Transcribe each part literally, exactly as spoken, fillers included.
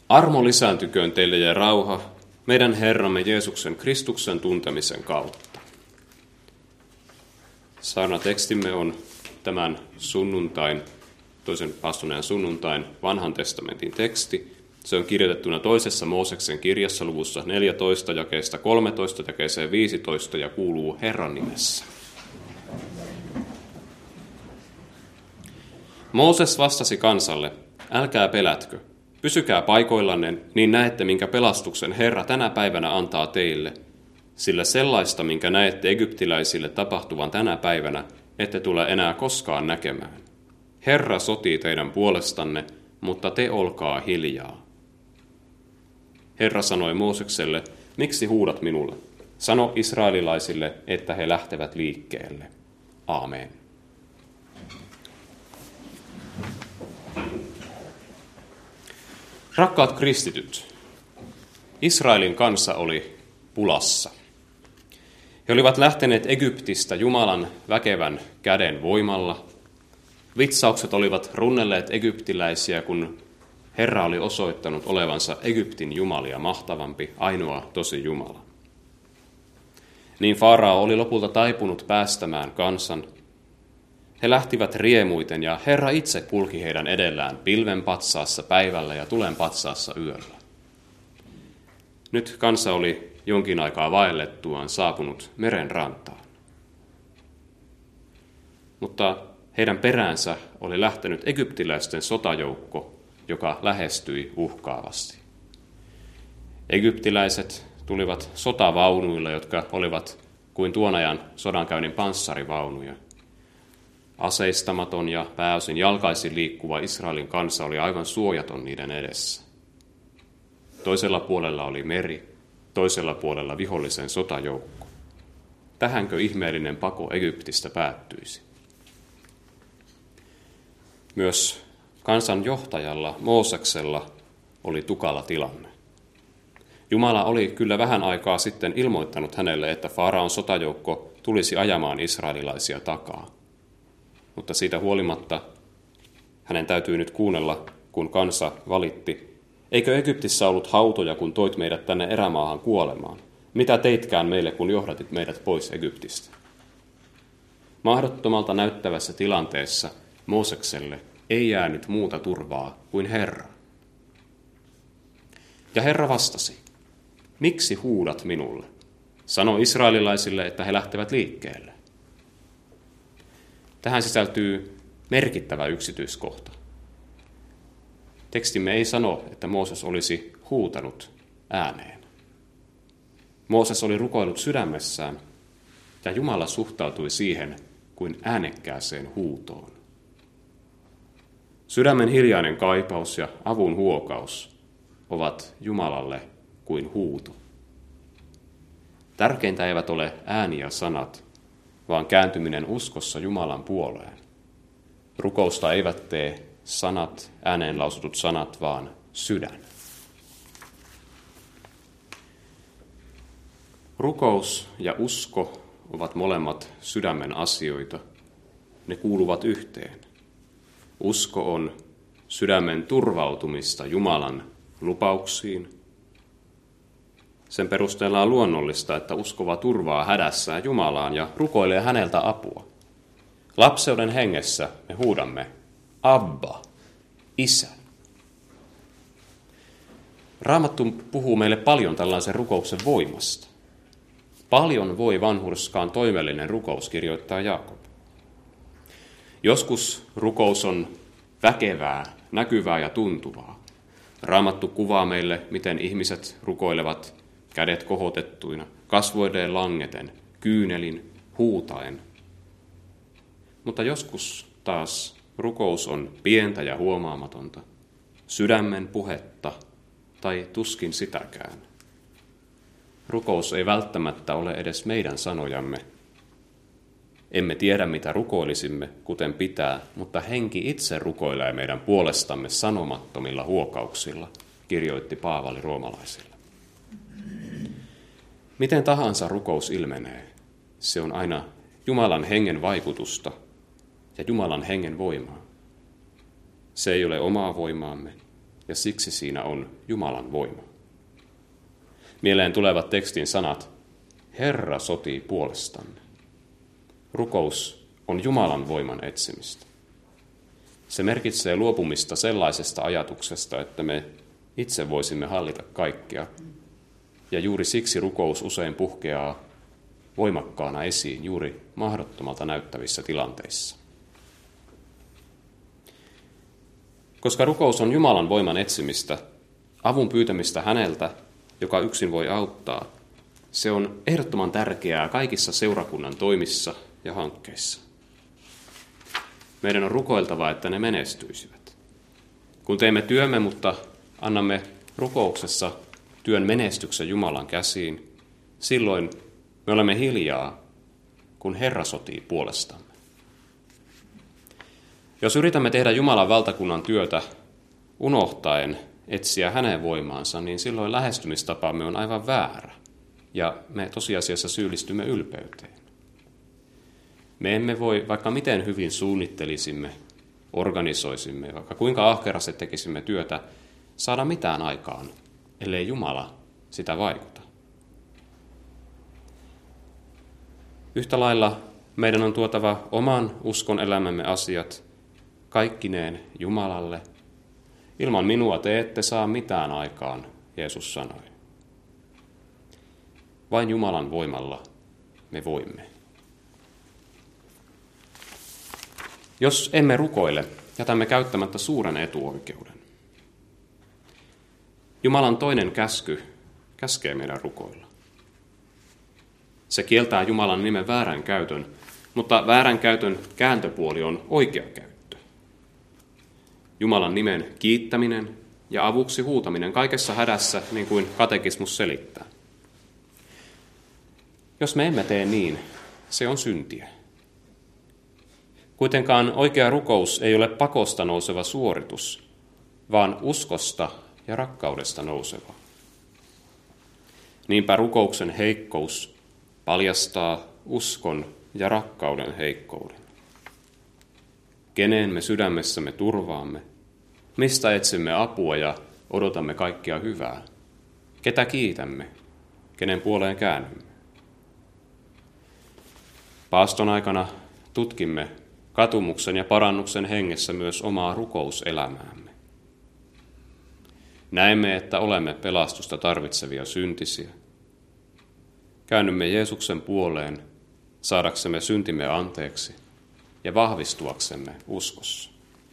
Armo lisääntyköön teille ja rauha meidän Herramme Jeesuksen Kristuksen tuntemisen kautta. Saarnatekstimme on tämän sunnuntain, toisen paastoneen sunnuntain vanhan testamentin teksti. Se on kirjoitettuna toisessa Mooseksen kirjassa luvussa neljätoista jakeesta kolmetoista jakeeseen viisitoista ja kuuluu Herran nimessä. Mooses vastasi kansalle, älkää pelätkö, pysykää paikoillanne, niin näette, minkä pelastuksen Herra tänä päivänä antaa teille, sillä sellaista, minkä näette egyptiläisille tapahtuvan tänä päivänä, ette tule enää koskaan näkemään. Herra sotii teidän puolestanne, mutta te olkaa hiljaa. Herra sanoi Moosekselle, miksi huudat minulle? Sano israelilaisille, että he lähtevät liikkeelle. Aamen. Rakkaat kristityt, Israelin kansa oli pulassa. He olivat lähteneet Egyptistä Jumalan väkevän käden voimalla. Vitsaukset olivat runnelleet egyptiläisiä, kun Herra oli osoittanut olevansa Egyptin jumalia mahtavampi, ainoa tosi Jumala. Niin Farao oli lopulta taipunut päästämään kansan. He lähtivät riemuiten ja Herra itse kulki heidän edellään pilven patsaassa päivällä ja tulen patsaassa yöllä. Nyt kansa oli jonkin aikaa vaellettuaan saapunut meren rantaan. Mutta heidän peräänsä oli lähtenyt egyptiläisten sotajoukko, joka lähestyi uhkaavasti. Egyptiläiset tulivat sotavaunuilla, jotka olivat kuin tuon ajan sodankäynnin panssarivaunuja. Aseistamaton ja pääosin jalkaisin liikkuva Israelin kansa oli aivan suojaton niiden edessä. Toisella puolella oli meri, toisella puolella vihollisen sotajoukko. Tähänkö ihmeellinen pako Egyptistä päättyisi? Myös kansan johtajalla Mooseksella oli tukala tilanne. Jumala oli kyllä vähän aikaa sitten ilmoittanut hänelle, että Faraon sotajoukko tulisi ajamaan israelilaisia takaa. Mutta siitä huolimatta hänen täytyy nyt kuunnella, kun kansa valitti. Eikö Egyptissä ollut hautoja, kun toit meidät tänne erämaahan kuolemaan? Mitä teitkään meille, kun johdatit meidät pois Egyptistä? Mahdottomalta näyttävässä tilanteessa Moosekselle ei jäänyt muuta turvaa kuin Herra. Ja Herra vastasi, miksi huudat minulle? Sano israelilaisille, että he lähtevät liikkeelle. Tähän sisältyy merkittävä yksityiskohta. Tekstimme ei sano, että Mooses olisi huutanut ääneen. Mooses oli rukoillut sydämessään, ja Jumala suhtautui siihen kuin äänekkääseen huutoon. Sydämen hiljainen kaipaus ja avun huokaus ovat Jumalalle kuin huuto. Tärkeintä eivät ole ääni ja sanat, vaan kääntyminen uskossa Jumalan puoleen. Rukousta eivät tee sanat, ääneen lausutut sanat, vaan sydän. Rukous ja usko ovat molemmat sydämen asioita. Ne kuuluvat yhteen. Usko on sydämen turvautumista Jumalan lupauksiin. Sen perusteella on luonnollista, että uskova turvaa hädässään Jumalaan ja rukoilee häneltä apua. Lapseuden hengessä me huudamme, Abba, Isä. Raamattu puhuu meille paljon tällaisen rukouksen voimasta. Paljon voi vanhurskaan toimellinen rukous, kirjoittaa Jaakob. Joskus rukous on väkevää, näkyvää ja tuntuvaa. Raamattu kuvaa meille, miten ihmiset rukoilevat kädet kohotettuina, kasvoilleen langeten, kyynelin, huutaen. Mutta joskus taas rukous on pientä ja huomaamatonta, sydämen puhetta tai tuskin sitäkään. Rukous ei välttämättä ole edes meidän sanojamme. Emme tiedä, mitä rukoilisimme, kuten pitää, mutta henki itse rukoilee meidän puolestamme sanomattomilla huokauksilla, kirjoitti Paavali roomalaisille. Miten tahansa rukous ilmenee, se on aina Jumalan hengen vaikutusta ja Jumalan hengen voimaa. Se ei ole omaa voimaamme, ja siksi siinä on Jumalan voima. Mieleen tulevat tekstin sanat, Herra sotii puolestanne. Rukous on Jumalan voiman etsimistä. Se merkitsee luopumista sellaisesta ajatuksesta, että me itse voisimme hallita kaikkea, ja juuri siksi rukous usein puhkeaa voimakkaana esiin juuri mahdottomalta näyttävissä tilanteissa. Koska rukous on Jumalan voiman etsimistä, avun pyytämistä häneltä, joka yksin voi auttaa, se on ehdottoman tärkeää kaikissa seurakunnan toimissa ja hankkeissa. Meidän on rukoiltava, että ne menestyisivät. Kun teemme työmme, mutta annamme rukouksessa työn menestyksen Jumalan käsiin, silloin me olemme hiljaa, kun Herra sotii puolestamme. Jos yritämme tehdä Jumalan valtakunnan työtä unohtaen etsiä hänen voimaansa, niin silloin lähestymistapamme on aivan väärä, ja me tosiasiassa syyllistymme ylpeyteen. Me emme voi, vaikka miten hyvin suunnittelisimme, organisoisimme, vaikka kuinka ahkerasti tekisimme työtä, saada mitään aikaan, ellei Jumala sitä vaikuta. Yhtä lailla meidän on tuotava oman uskon elämämme asiat kaikkineen Jumalalle. Ilman minua te ette saa mitään aikaan, Jeesus sanoi. Vain Jumalan voimalla me voimme. Jos emme rukoile, jätämme käyttämättä suuren etuoikeuden. Jumalan toinen käsky käskee meidän rukoilla. Se kieltää Jumalan nimen väärän käytön, mutta väärän käytön kääntöpuoli on oikea käyttö. Jumalan nimen kiittäminen ja avuksi huutaminen kaikessa hädässä, niin kuin katekismus selittää. Jos me emme tee niin, se on syntiä. Kuitenkaan oikea rukous ei ole pakosta nouseva suoritus, vaan uskosta ja rakkaudesta nouseva. Niinpä rukouksen heikkous paljastaa uskon ja rakkauden heikkouden. Keneen me sydämessämme turvaamme, mistä etsimme apua ja odotamme kaikkea hyvää, ketä kiitämme, kenen puoleen käännymme. Paaston aikana tutkimme katumuksen ja parannuksen hengessä myös omaa rukouselämäämme. Näemme, että olemme pelastusta tarvitsevia syntisiä. Käännymme Jeesuksen puoleen saadaksemme syntimme anteeksi ja vahvistuaksemme uskossa.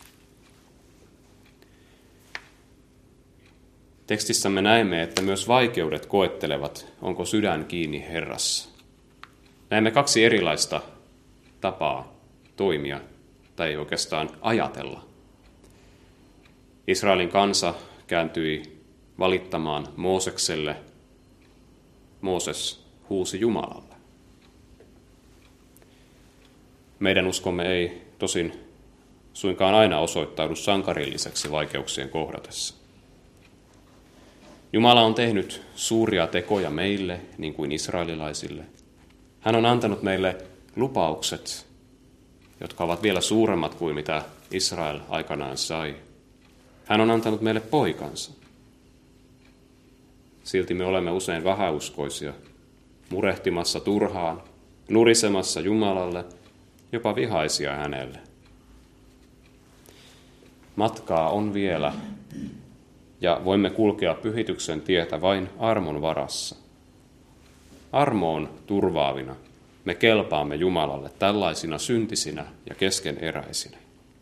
Tekstissämme näemme, että myös vaikeudet koettelevat, onko sydän kiinni Herrassa. Näemme kaksi erilaista tapaa toimia tai oikeastaan ajatella. Israelin kansa kääntyi valittamaan Moosekselle. Mooses huusi Jumalalle. Meidän uskomme ei tosin suinkaan aina osoittaudu sankarilliseksi vaikeuksien kohdatessa. Jumala on tehnyt suuria tekoja meille, niin kuin israelilaisille. Hän on antanut meille lupaukset, jotka ovat vielä suuremmat kuin mitä Israel aikanaan sai. Hän on antanut meille poikansa. Silti me olemme usein vähäuskoisia, murehtimassa turhaan, nurisemassa Jumalalle, jopa vihaisia hänelle. Matkaa on vielä, ja voimme kulkea pyhityksen tietä vain armon varassa. Armoon turvaavina me kelpaamme Jumalalle tällaisina syntisinä ja keskeneräisinä.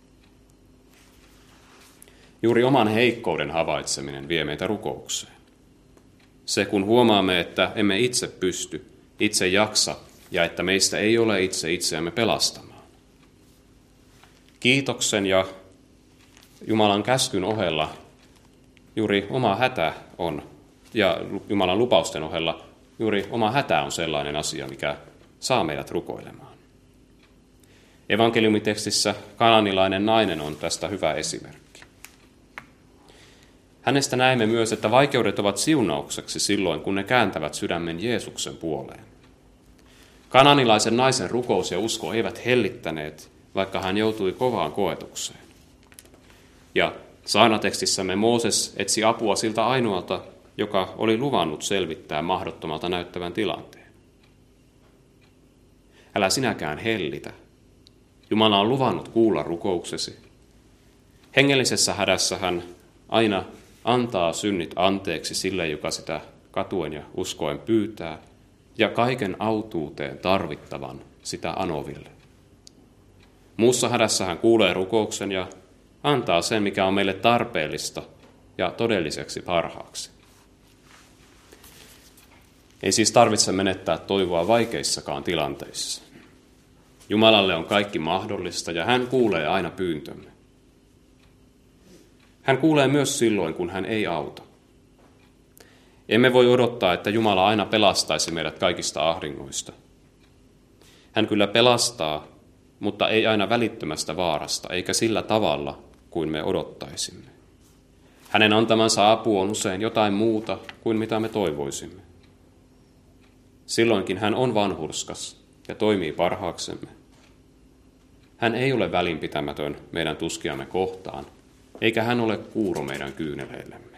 Juuri oman heikkouden havaitseminen vie meitä rukoukseen. Se, kun huomaamme, että emme itse pysty, itse jaksa ja että meistä ei ole itse itseämme pelastamaan. Kiitoksen ja Jumalan käskyn ohella juuri oma hätä on, ja Jumalan lupausten ohella juuri oma hätä on sellainen asia, mikä saa meidät rukoilemaan. Evankeliumitekstissä kanaanilainen nainen on tästä hyvä esimerkki. Hänestä näemme myös, että vaikeudet ovat siunaukseksi silloin, kun ne kääntävät sydämen Jeesuksen puoleen. Kanaanilaisen naisen rukous ja usko eivät hellittäneet, vaikka hän joutui kovaan koetukseen. Ja Saarnatekstissämme Mooses etsi apua siltä ainoalta, joka oli luvannut selvittää mahdottomalta näyttävän tilanteen. Älä sinäkään hellitä. Jumala on luvannut kuulla rukouksesi. Hengellisessä hädässä hän aina antaa synnit anteeksi sille, joka sitä katuen ja uskoen pyytää, ja kaiken autuuteen tarvittavan sitä anoville. Muussa hädässä hän kuulee rukouksen ja antaa sen, mikä on meille tarpeellista ja todelliseksi parhaaksi. Ei siis tarvitse menettää toivoa vaikeissakaan tilanteissa. Jumalalle on kaikki mahdollista ja hän kuulee aina pyyntömme. Hän kuulee myös silloin, kun hän ei auta. Emme voi odottaa, että Jumala aina pelastaisi meidät kaikista ahdingoista. Hän kyllä pelastaa, mutta ei aina välittömästä vaarasta, eikä sillä tavalla kuin me odottaisimme. Hänen antamansa apu on usein jotain muuta kuin mitä me toivoisimme. Silloinkin hän on vanhurskas ja toimii parhaaksemme. Hän ei ole välinpitämätön meidän tuskiamme kohtaan, eikä hän ole kuuro meidän kyyneleillemme.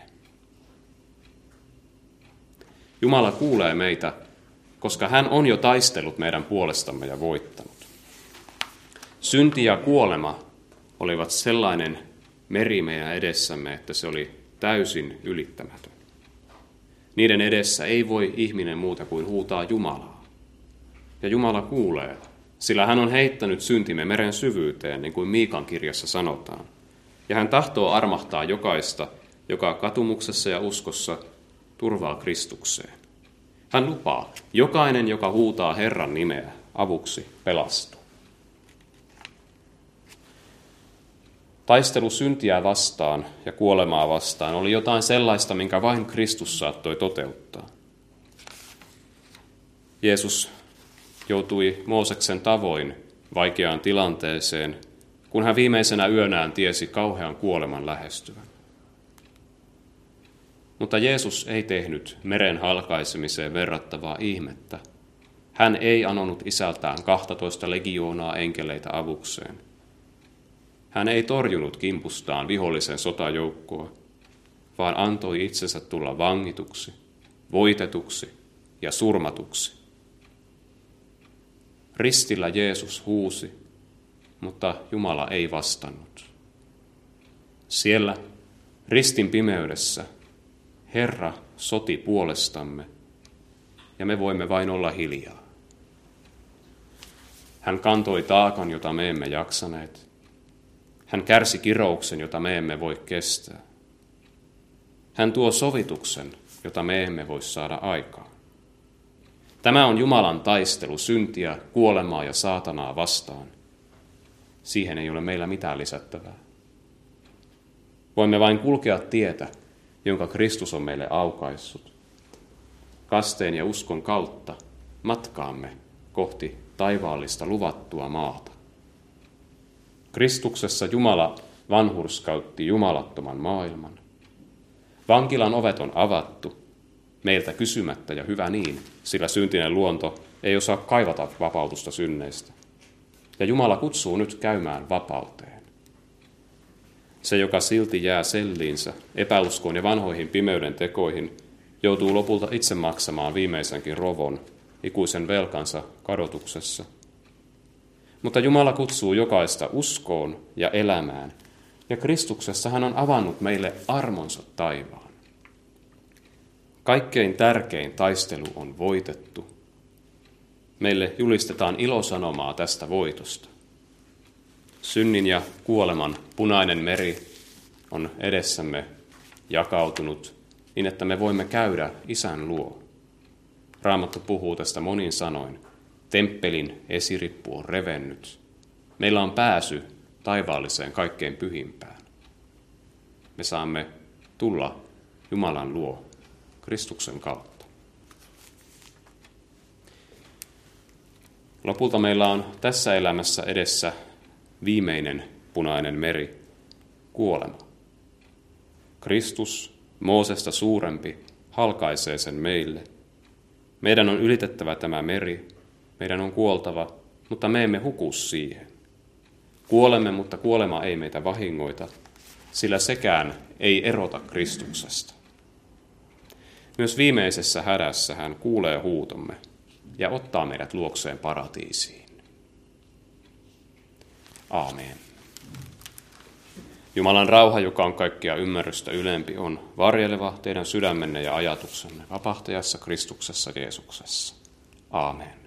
Jumala kuulee meitä, koska hän on jo taistellut meidän puolestamme ja voittanut. Synti ja kuolema olivat sellainen meri meidän edessämme, että se oli täysin ylittämätön. Niiden edessä ei voi ihminen muuta kuin huutaa Jumalaa. Ja Jumala kuulee, sillä hän on heittänyt syntimme meren syvyyteen, niin kuin Miikan kirjassa sanotaan. Ja hän tahtoo armahtaa jokaista, joka katumuksessa ja uskossa turvaa Kristukseen. Hän lupaa, jokainen, joka huutaa Herran nimeä avuksi, pelastuu. Taistelu syntiä vastaan ja kuolemaa vastaan oli jotain sellaista, minkä vain Kristus saattoi toteuttaa. Jeesus joutui Mooseksen tavoin vaikeaan tilanteeseen, kun hän viimeisenä yönään tiesi kauhean kuoleman lähestyvän. Mutta Jeesus ei tehnyt meren halkaisemiseen verrattavaa ihmettä. Hän ei anonut isältään kahtatoista legioonaa enkeleitä avukseen. Hän ei torjunut kimpustaan vihollisen sotajoukkoa, vaan antoi itsensä tulla vangituksi, voitetuksi ja surmatuksi. Ristillä Jeesus huusi, mutta Jumala ei vastannut. Siellä ristin pimeydessä Herra soti puolestamme, ja me voimme vain olla hiljaa. Hän kantoi taakan, jota me emme jaksaneet. Hän kärsi kirouksen, jota me emme voi kestää. Hän tuo sovituksen, jota me emme voi saada aikaan. Tämä on Jumalan taistelu syntiä, kuolemaa ja saatanaa vastaan. Siihen ei ole meillä mitään lisättävää. Voimme vain kulkea tietä, jonka Kristus on meille aukaissut. Kasteen ja uskon kautta matkaamme kohti taivaallista luvattua maata. Kristuksessa Jumala vanhurskautti jumalattoman maailman. Vankilan ovet on avattu, meiltä kysymättä ja hyvä niin, sillä syntinen luonto ei osaa kaivata vapautusta synneistä. Ja Jumala kutsuu nyt käymään vapauteen. Se, joka silti jää selliinsä, epäuskoon ja vanhoihin pimeyden tekoihin, joutuu lopulta itse maksamaan viimeisenkin rovon, ikuisen velkansa kadotuksessa. Mutta Jumala kutsuu jokaista uskoon ja elämään, ja Kristuksessa hän on avannut meille armonsa taivaan. Kaikkein tärkein taistelu on voitettu. Meille julistetaan ilosanomaa tästä voitosta. Synnin ja kuoleman punainen meri on edessämme jakautunut niin, että me voimme käydä Isän luo. Raamattu puhuu tästä monin sanoin. Temppelin esirippu on revennyt. Meillä on pääsy taivaalliseen kaikkein pyhimpään. Me saamme tulla Jumalan luo Kristuksen kautta. Lopulta meillä on tässä elämässä edessä viimeinen punainen meri, kuolema. Kristus, Moosesta suurempi, halkaisee sen meille. Meidän on ylitettävä tämä meri, meidän on kuoltava, mutta me emme huku siihen. Kuolemme, mutta kuolema ei meitä vahingoita. sillä sekään ei erota Kristuksesta. Myös viimeisessä hädässä hän kuulee huutomme ja ottaa meidät luokseen paratiisiin. Aamen. Jumalan rauha, joka on kaikkia ymmärrystä ylempi, on varjeleva teidän sydämenne ja ajatuksenne vapahtajassa Kristuksessa Jeesuksessa. Aamen.